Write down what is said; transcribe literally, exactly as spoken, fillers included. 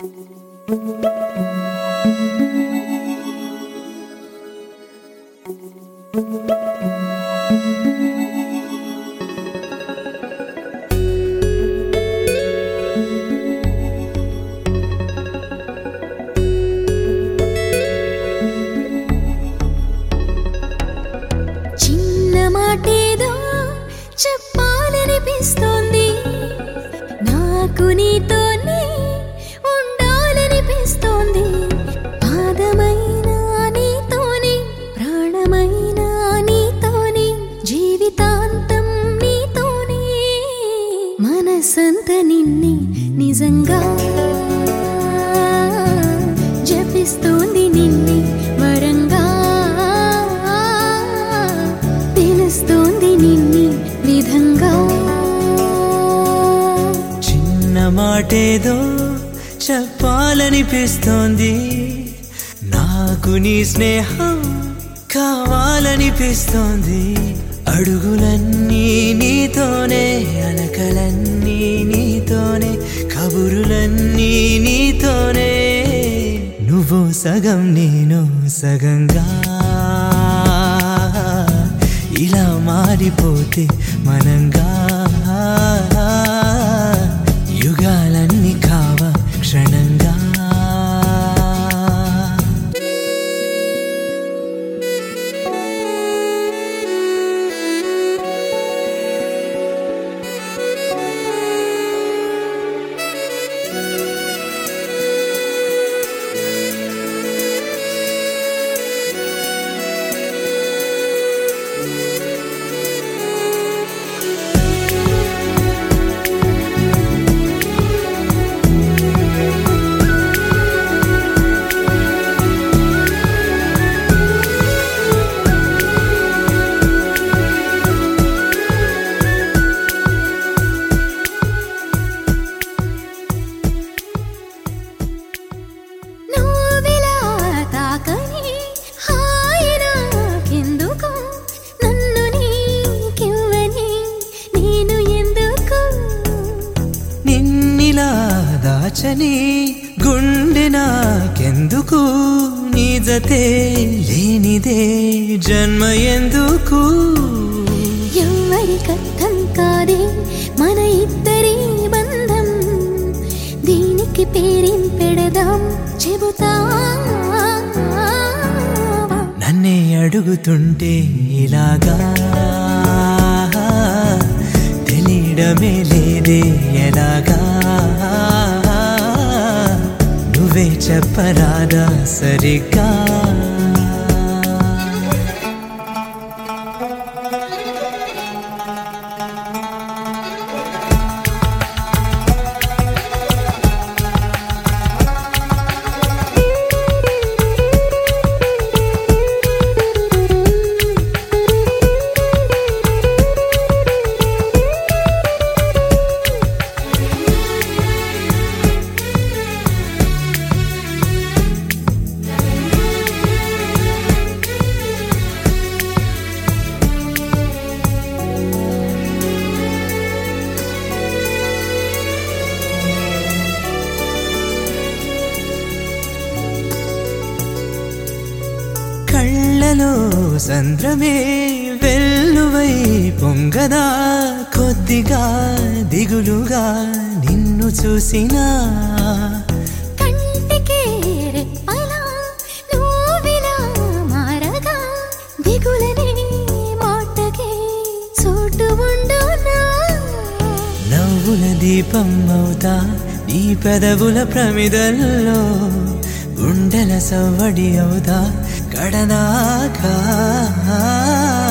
చిన్న మాటేదో చెప్పాలనిపిస్తోంది, నాకు నీతోనే ఉండాలనిపిస్తోంది. పాదమైన నీతోనే, ప్రాణమైన నీతోనే, జీవితాంతం నీతోనే. మనసంత నిన్నే నిజంగా జపిస్తోంది, నిన్నే వరంగా తెలుస్తోంది నిన్నే విధంగా. చిన్న మాటేదో చెప్పాలనిపిస్తోంది, నాకు నీ స్నేహం కావాలనిపిస్తోంది. అడుగులన్నీ నీతోనే, అనకలన్నీ నీతోనే, కబురులన్నీ నీతోనే. నువ్వు సగం నేను సగంగా ఇలా మారిపోతే మనంగా. యుగాలన్నీ కావా క్షణంగా. దాచని గుండె నాకెందుకు, నీ జతే లేనిదే జన్మ ఎందుకు. ఎవరికర్థం కాదే మన ఇద్దరి బంధం, దీనికి పేరేం పెడదాం చెబుతా. నన్నే అడుగుతుంటే ఇలాగా తెలియడమే లేదే ఎలాగా. నువ్వే చెప్పరాదా సరిగ్గా. కళ్ళలో సంద్రమే వెల్లువై పొంగదా, కొద్దిగా దిగులుగా నిన్ను చూసినా. కంటికే రెప్పలా నువ్విలా మారగా, దిగులనే మాటకే చోటు ఉండునా. నవ్వుల దీపం అవుతా నీ పెదవుల ప్రమిదల్లో, గుండెల సవ్వడి అవుతా కడదాకా.